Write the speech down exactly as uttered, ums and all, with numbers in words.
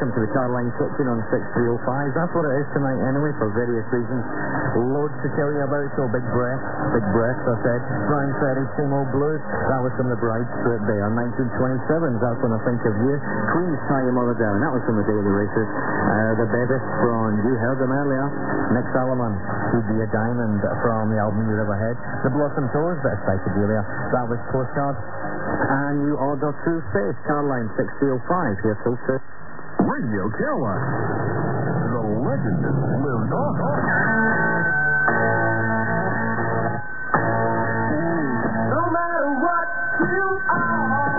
welcome to the Carline Kitchen on six three oh five. That's what it is tonight anyway, for various reasons. Loads to tell you about, so big breath, big breath, I said. Brian Ferry, Same Old Blues. That was from the Bride Strip there, nineteen twenty-seven. That's when I think of you. Queen's Tie Your Mother Down. That was from the Daily Races. Uh, the Bevis from, you heard them earlier. Nick Salomon, He'd Be a Diamond from the album You Never Had. The Blossom Tours, bit of psychedelia. That was Postcard. And you order through Face, Carline six three oh five, here till two. Radio Caroline. The legend lives on.